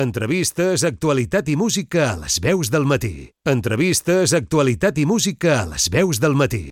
Entrevistes, actualitat i música a les veus del matí. Entrevistes, actualitat i música a les veus del matí.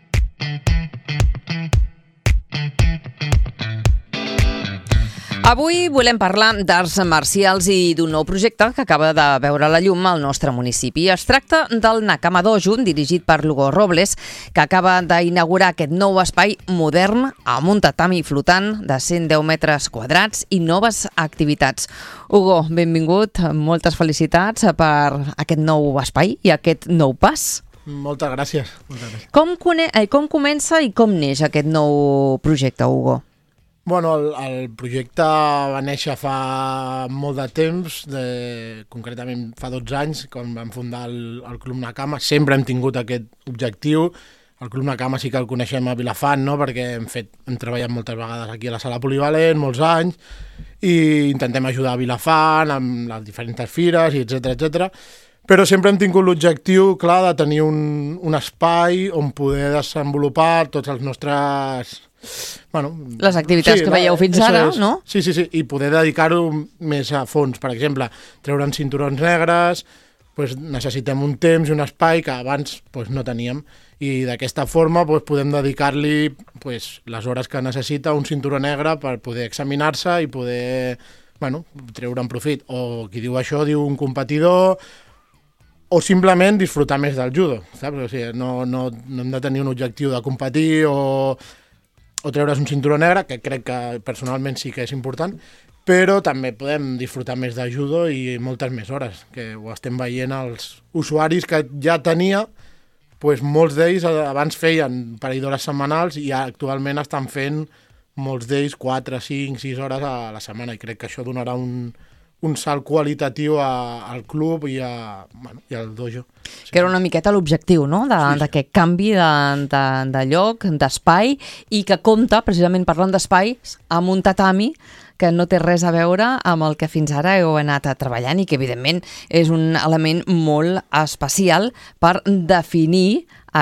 Avui volem parlar d'arts marcials i d'un nou projecte que acaba de veure la llum al nostre municipi. Es tracta del Nakama Dojo, dirigit per l'Hugo Robles, que acaba d'inaugurar aquest nou espai modern amb un tatami flotant de 110 metres quadrats i noves activitats. Hugo, benvingut, moltes felicitats per aquest nou espai i aquest nou pas. Moltes gràcies. Com comença i com neix aquest nou projecte, Hugo? Bueno, el projecte va néixer fa molt de temps, concretament fa 12 anys, quan vam fundar el Club Nakama. Sempre hem tingut aquest objectiu. El Club Nakama sí que el coneixem a Vilafant, no? Perquè hem treballat moltes vegades aquí a la sala polivalent, molts anys, i intentem ajudar a Vilafant amb les diferents fires, etcètera. Però sempre hem tingut l'objectiu, clar, de tenir un espai on poder desenvolupar tots els nostres... les activitats que veieu fins ara, no? Sí, i poder dedicar-ho més a fons. Per exemple, treure'n cinturons negres, necessitem un temps i un espai que abans no teníem, i d'aquesta forma podem dedicar-li les hores que necessita un cinturó negre per poder examinar-se i poder treure'n profit. O qui diu això diu un competidor, o simplement disfrutar més del judo, saps? O sigui, no hem de tenir un objectiu de competir o treure's un cinturó negre, que crec que personalment sí que és important, però també podem disfrutar més de judo i moltes més hores, que ho estem veient els usuaris que ja tenia, molts d'ells abans feien un parell d'hores setmanals i actualment estan fent molts d'ells 4, 5, 6 hores a la setmana, i crec que això donarà un salt qualitatiu al club i al dojo. Sí. Que era una miqueta l'objectiu, no?, d'aquest canvi de lloc, d'espai, i que compta, precisament parlant d'espais, amb un tatami que no té res a veure amb el que fins ara heu anat treballant i que, evidentment, és un element molt especial per definir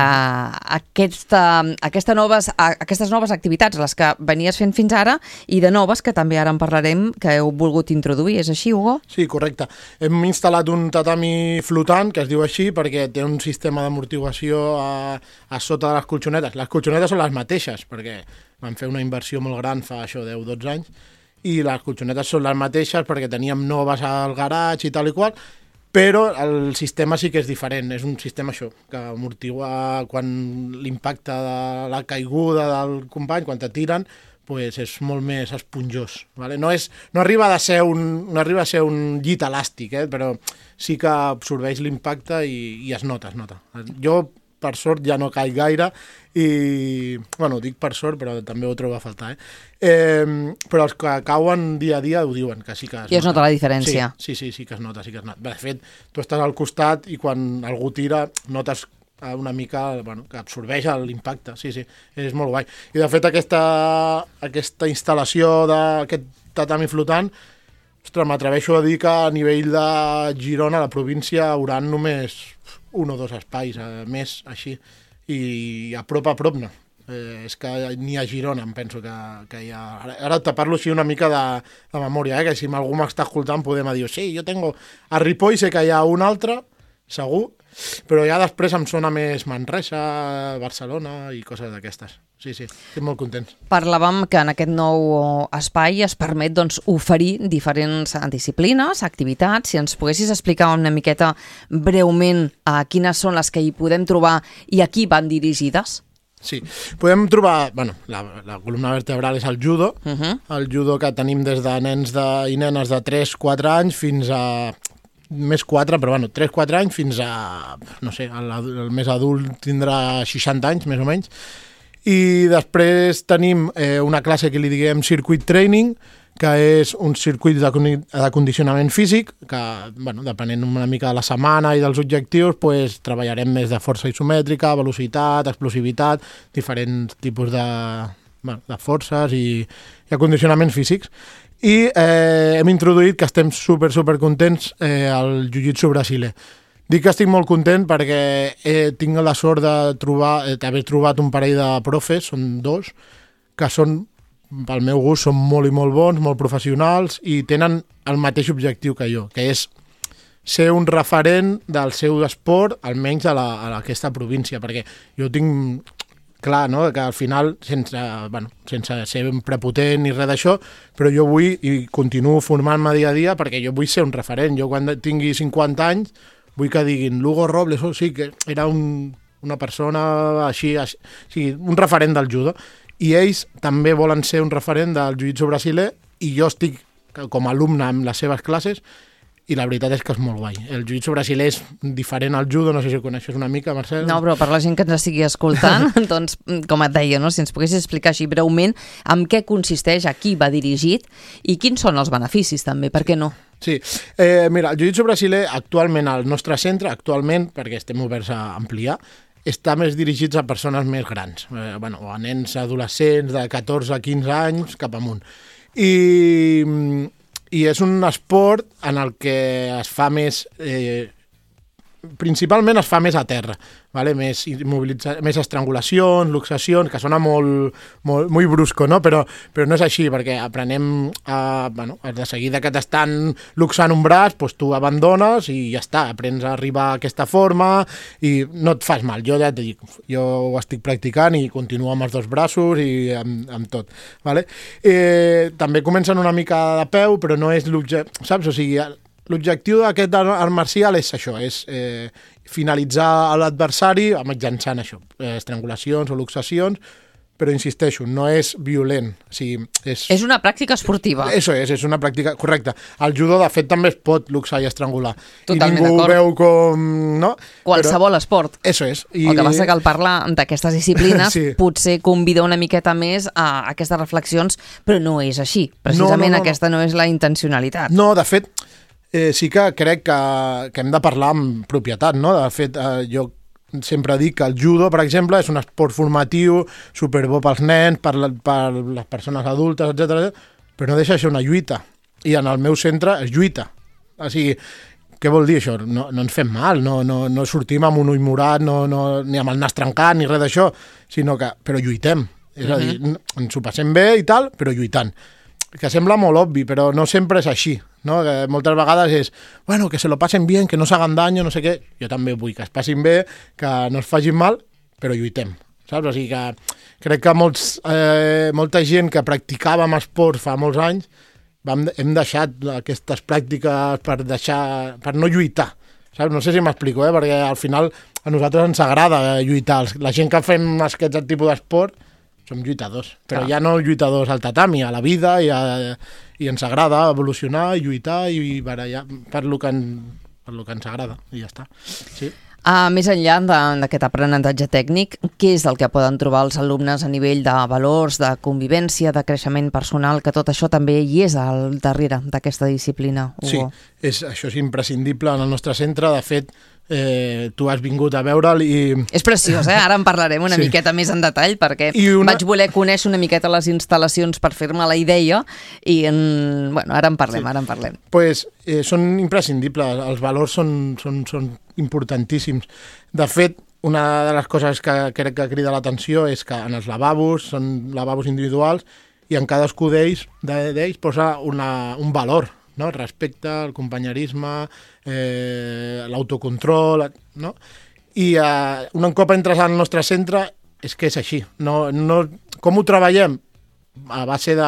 aquestes noves activitats, les que venies fent fins ara, i de noves, que també ara en parlarem, que heu volgut introduir. És així, Hugo? Sí, correcte. Hem instal·lat un tatami flotant, que es diu així, perquè té un sistema d'amortiguació a sota de les colxonetes. Les colxonetes són les mateixes, perquè vam fer una inversió molt gran fa 10-12 anys, i les colxonetes són les mateixes perquè teníem noves al garatge i tal i qual, però el sistema sí que és diferent. És un sistema que amortigua quan l'impacte de la caiguda del company, quan te tiren, és molt més esponjós. Vale? No arriba a ser un llit elàstic, però sí que absorbeix l'impacte i es nota. Jo, per sort, ja no caic gaire i, dic per sort, però també ho trobo a faltar, però els que cauen dia a dia ho diuen, que sí que es nota. I es nota la diferència. Sí que es nota. De fet, tu estàs al costat i quan algú tira notes una mica que absorbeix l'impacte. Sí, és molt guai. I de fet aquesta instal·lació d'aquest tatami flotant, m'atreveixo a dir que a nivell de Girona, la província, hauran només 1 o 2 espais més així, i a prop no. És que ni a Girona em penso que hi ha... Ara te parlo així una mica de memòria, que si algú m'està escoltant podem dir, sí, jo tengo... A Ripoll sé que hi ha un altre, segur, però ja després em sona més Manresa, Barcelona i coses d'aquestes. Sí, estic molt contents. Parlàvem que en aquest nou espai es permet oferir diferents disciplines, activitats. Si ens poguessis explicar una miqueta breument quines són les que hi podem trobar i a qui van dirigides? Sí, podem trobar... la columna vertebral és el judo, el judo que tenim des de nens i nenes de 3-4 anys fins a... més 4, però 3-4 anys fins a... no sé, el més adult tindrà 60 anys, més o menys. I després tenim una classe que li diguem circuit training, que és un circuit de condicionament físic, que, depenent una mica de la setmana i dels objectius, treballarem més de força isomètrica, velocitat, explosivitat, diferents tipus de forces i acondicionaments físics. I hem introduït, que estem super contents, el jiu-jitsu brasiler. Dic que estic molt content perquè tinc la sort d'haver trobat un parell de profes, són 2, que són pel meu gust, són molt i molt bons, molt professionals i tenen el mateix objectiu que jo, que és ser un referent del seu esport, almenys a aquesta província, perquè jo tinc clar, no?, que al final, sense ser un prepotent ni res d'això, però jo vull i continuo formant-me dia a dia perquè jo vull ser un referent. Jo quan tingui 50 anys vull que diguin Lugo Robles, sí, que era una persona així, un referent del judo. I ells també volen ser un referent del jiu-jitsu brasiler i jo estic com a alumne en les seves classes i la veritat és que és molt guai. El jiu-jitsu brasiler és diferent al judo, no sé si ho coneixes una mica, Marcel. No, però per la gent que ens estigui escoltant, doncs, com et deia, no? Si ens poguessis explicar així breument amb què consisteix, a qui va dirigit i quins són els beneficis també, per què no? Sí, mira, el jiu-jitsu brasiler actualment al nostre centre, perquè estem oberts a ampliar, està més dirigits a persones més grans, o a nens adolescents de 14 a 15 anys cap amunt. I és un esport en el que es fa més... principalment es fa més a terra, ¿vale? Més estrangulacions, luxacions, que sona molt brusco, no? Però no és així, perquè aprenem de seguida que t'estan luxant un braç, doncs tu abandones i ja està, aprens a arribar a aquesta forma i no et fas mal. Jo ja et dic, jo ho estic practicant i continuo amb els dos braços i amb tot, ¿vale? També comencen una mica de peu, però no és l'objectiu, saps? O sigui, l'objectiu d'aquest art marcial és això, és finalitzar l'adversari mitjançant això, estrangulacions o luxacions, però insisteixo, no és violent. O sigui, és una pràctica esportiva. Això és una pràctica, correcte. El judo, de fet, també es pot luxar i estrangular. Totalment i ningú veu com... No? Qualsevol esport. Això és. El que passa que al parlar d'aquestes disciplines sí. Potser convida una miqueta més a aquestes reflexions, però no és així. Precisament aquesta no és la intencionalitat. No, de fet... sí que crec que hem de parlar amb propietat, no? De fet, jo sempre dic que el judo, per exemple, és un esport formatiu, superbo pels nens, per les persones adultes, etc. Però no deixa de ser una lluita. I en el meu centre es lluita. O sigui, què vol dir això? No ens fem mal, no sortim amb un ull morat, ni amb el nas trencat, ni res d'això, sinó que... Però lluitem. És a dir, ens ho passem bé i tal, però lluitant. Que sembla molt obvi, però no sempre és així, no? Que moltes vegades és, que se lo passen bien, que no s'hagan daño, no sé què. Jo també vull que es passin bé, que no es facin mal, però lluitem, saps? O sigui que crec que molta gent que practicàvem esport fa molts anys hem deixat aquestes pràctiques per no lluitar, saps? No sé si m'explico, perquè al final a nosaltres ens agrada lluitar. La gent que fem aquest tipus d'esport som lluitadors, però ja no lluitadors al tatami, a la vida, i ens agrada evolucionar i lluitar i barallar per lo que ens agrada, i ja està. Sí. Més enllà d'aquest aprenentatge tècnic, què és el que poden trobar els alumnes a nivell de valors, de convivència, de creixement personal, que tot això també hi és al darrere d'aquesta disciplina, Hugo? Sí, això és imprescindible en el nostre centre. De fet, tu has vingut a veure'l i... És preciós, ara en parlarem una miqueta més en detall, perquè vaig voler conèixer una miqueta les instal·lacions per fer-me la idea i ara en parlem. Pues són imprescindibles, els valors són importantíssims. De fet, una de les coses que crec que crida l'atenció és que en els lavabos, són lavabos individuals, i en cadascú d'ells posa un valor, no? El respecte, el companyerisme, l'autocontrol, no? I un cop entres al nostre centre és que és així. Com ho treballem? A base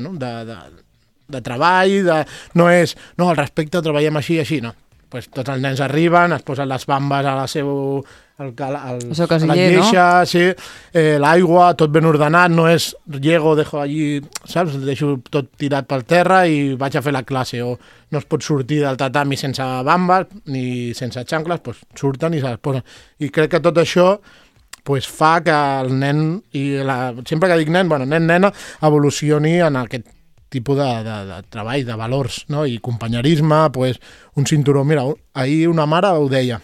de treball, no és el respecte, treballem així, no. Pues tots els nens arriben, es posen les bambes a la seu... a la lleixa, sí, l'aigua, tot ben ordenat, no és llego, dejo allí, saps? Deixo tot tirat pel terra i vaig a fer la classe, o no es pot sortir del tatami sense bambes ni sense xancles, pues surten i se les posen. I crec que tot això pues, fa que el nen, sempre que dic nen, nen-nena, evolucioni en aquest tipus de treball, de valors, no? I companyerisme, pues, un cinturó. Mira, ahir una mare ho deia.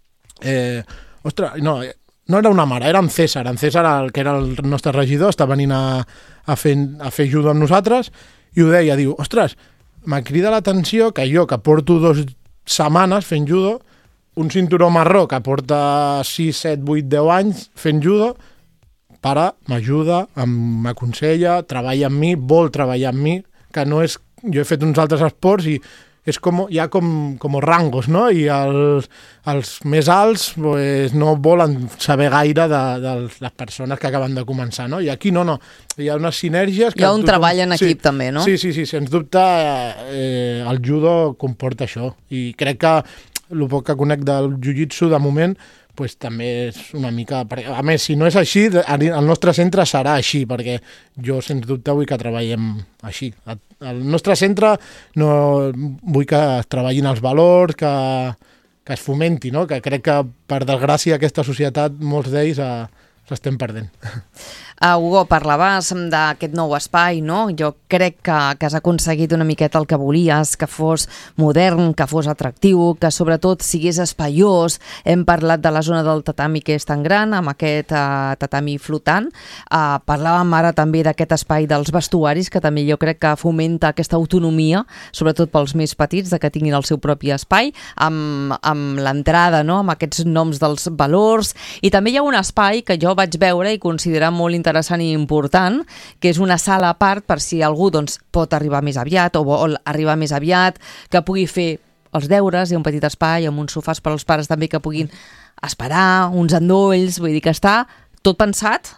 Ostres, no era una mare, era en César. En César, que era el nostre regidor, està venint a fer judo amb nosaltres, i ho deia, diu, ostres, m'ha cridat l'atenció que jo, que porto 2 setmanes fent judo, un cinturó marró que porta 6, 7, 8, 10 anys fent judo, pare m'ajuda, m'aconsella, treballa amb mi, vol treballar amb mi, que no és... Jo he fet uns altres esports i és hi ha com rangos, no? I els més alts pues, no volen saber gaire de les persones que acaben de començar, no? I aquí no. Hi ha unes sinergies... Hi ha un treball en equip també, no? Sí, sens dubte el judo comporta això. I crec que el poc que conec del jiu-jitsu de moment pues, també és una mica... A més, si no és així, el nostre centre serà així, perquè jo, sens dubte, vull que treballem així. Al nostre centre no vull que es treballin els valors, que es fomenti, no? Que crec que, per desgràcia, aquesta societat, molts d'ells s'estem perdent. Hugo, parlaves d'aquest nou espai, no? Jo crec que has aconseguit una miqueta el que volies, que fos modern, que fos atractiu, que sobretot sigués espaiós. Hem parlat de la zona del tatami que és tan gran, amb aquest tatami flotant. Parlàvem ara també d'aquest espai dels vestuaris, que també jo crec que fomenta aquesta autonomia, sobretot pels més petits, de que tinguin el seu propi espai, amb l'entrada, no? Amb aquests noms dels valors. I també hi ha un espai que jo vaig veure i considerar molt interessant i important, que és una sala a part per si algú doncs, pot arribar més aviat o vol arribar més aviat, que pugui fer els deures, hi ha un petit espai amb uns sofàs per als pares també que puguin esperar, uns endolls, vull dir que està tot pensat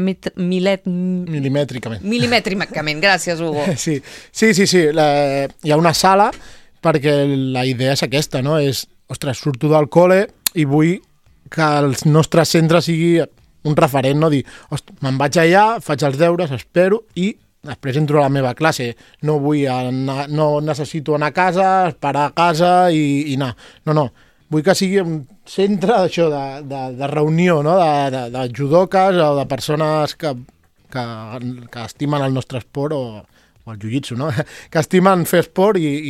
mil·limètricament. Gràcies, Hugo. Sí. Hi ha una sala perquè la idea és aquesta, no? Ostres, surto del col·le i vull que el nostre centre sigui un referent, no? Dir, me'n vaig allà, faig els deures, espero i després entro a la meva classe. No vull anar, no necessito anar a casa, esperar a casa i anar. No. Vull que sigui un centre d'això, de reunió, no? De judoques o de persones que estimen el nostre esport o el jiu-jitsu, no? Que estimen fer esport i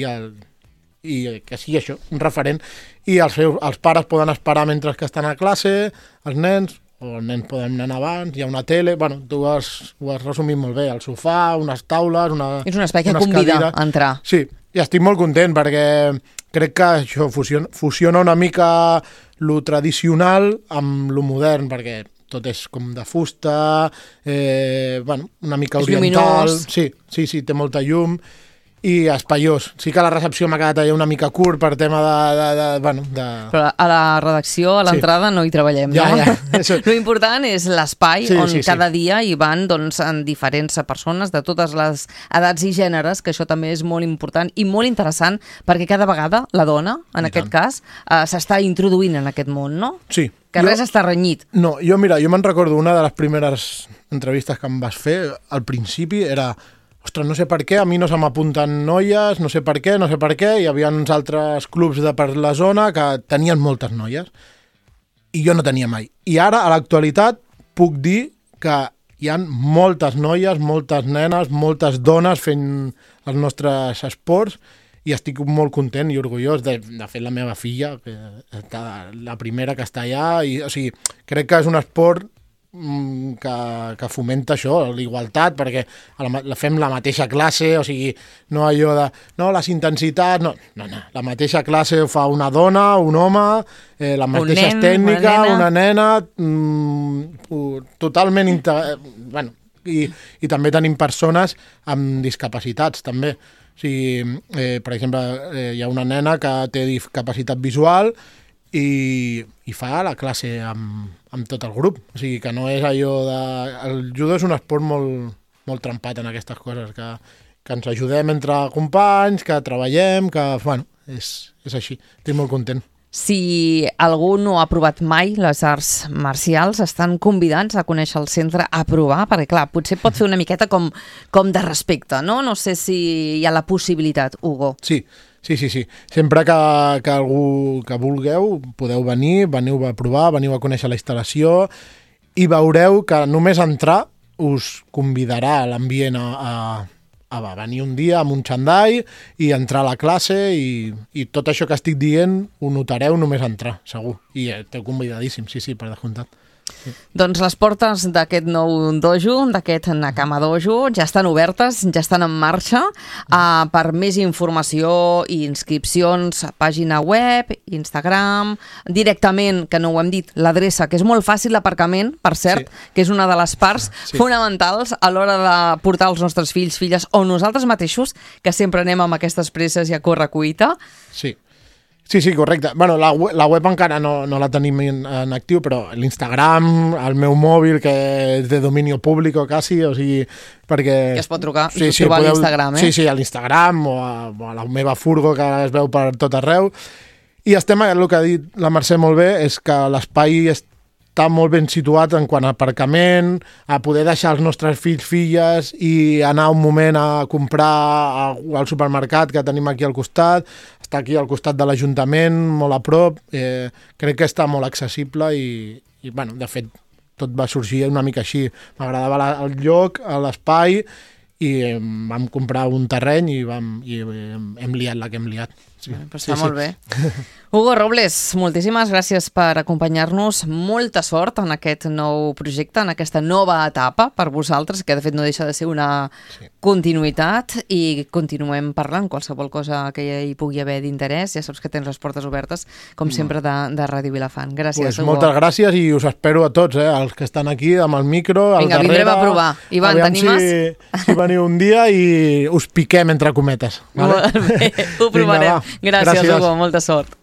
que sigui això, un referent. I els pares poden esperar mentre que estan a classe, els nens poden anar abans, hi ha una tele... Bueno, tu ho has resumit molt bé, el sofà, unes taules, és un espai que convida a entrar. Sí, i estic molt content perquè crec que això fusiona una mica lo tradicional amb lo modern, perquè tot és com de fusta, una mica oriental... És luminós. Sí, té molta llum i espaiós. Sí que la recepció m'ha quedat allà una mica curt per tema de... Però a la redacció, a l'entrada, no hi treballem, no? Ja. Lo important és l'espai on cada dia hi van en diferents persones de totes les edats i gèneres, que això també és molt important i molt interessant, perquè cada vegada la dona, en aquest cas, s'està introduint en aquest món, no? Sí. Que res està renyit. No, jo me'n recordo, una de les primeres entrevistes que em vas fer, al principi era... Ostres, no sé per què, a mi no se m'apunten noies, no sé per què, hi havia uns altres clubs per la zona que tenien moltes noies i jo no tenia mai. I ara, a l'actualitat, puc dir que hi ha moltes noies, moltes nenes, moltes dones fent els nostres esports i estic molt content i orgullós de fet la meva filla, que està la primera que està allà, o sigui, crec que és un esport que fomenta això, l'igualtat, perquè fem la mateixa classe, o sigui, no allò de... No, les intensitats... No, la mateixa classe ho fa una dona, un home, la mateixa tècnica, una nena, totalment... I també tenim persones amb discapacitats, també. O sigui, per exemple, hi ha una nena que té discapacitat visual i fa la classe amb tot el grup. O sigui, que no és allò de... El judo és un esport molt trempat en aquestes coses, que ens ajudem entre companys, que treballem, que, és així. Estic molt content. Si algú no ha provat mai les arts marcials, estan convidats a conèixer el centre, a provar, perquè clar, potser pot fer una miqueta com de respecte, no? No sé si hi ha la possibilitat, Hugo. Sí. Sempre que algú que vulgueu podeu veniu a provar, veniu a conèixer la instal·lació i veureu que només entrar us convidarà a l'ambient a venir un dia amb un xandall i entrar a la classe i tot això que estic dient ho notareu només entrar, segur. I esteu convidadíssims, sí, per descomptat. Doncs les portes d'aquest nou dojo, d'aquest Nakama Dojo, ja estan obertes, ja estan en marxa. Per més informació i inscripcions, pàgina web, Instagram, directament, que no ho hem dit, l'adreça, que és molt fàcil, l'aparcament, per cert, que és una de les parts fonamentals a l'hora de portar els nostres fills, filles, o nosaltres mateixos, que sempre anem amb aquestes presses i a correcuita. Sí, correcte. Bueno, la web encara no la tenim en actiu, però l'Instagram, el meu mòbil, que és de domini públic quasi, o sigui, perquè... Que es pot trucar i trobar a l'Instagram, Sí, a l'Instagram o a la meva furgo, que es veu per tot arreu. I estem, el que ha dit la Mercè molt bé, és que l'espai està molt ben situat en quant a aparcament, a poder deixar els nostres fills, filles i anar un moment a comprar al supermercat que tenim aquí al costat, està aquí al costat de l'Ajuntament, molt a prop, crec que està molt accessible i bueno, de fet, tot va sorgir una mica així. M'agradava el lloc, l'espai, i vam comprar un terreny i hem liat la que hem liat. Sí. Està molt bé. Hugo Robles, moltíssimes gràcies per acompanyar-nos. Molta sort en aquest nou projecte, en aquesta nova etapa per vosaltres, que de fet no deixa de ser una continuïtat, i continuem parlant qualsevol cosa que hi pugui haver d'interès. Ja saps que tens les portes obertes, com sempre, de Ràdio Vilafant. Gràcies, Hugo. Moltes gràcies i us espero a tots, els que estan aquí amb el micro, al darrere. Vinga, vindrem a provar. Ivan, t'animes? Si veniu un dia i us piquem entre cometes. Molt bé, ho provarem. Gràcies, Hugo, molta sort.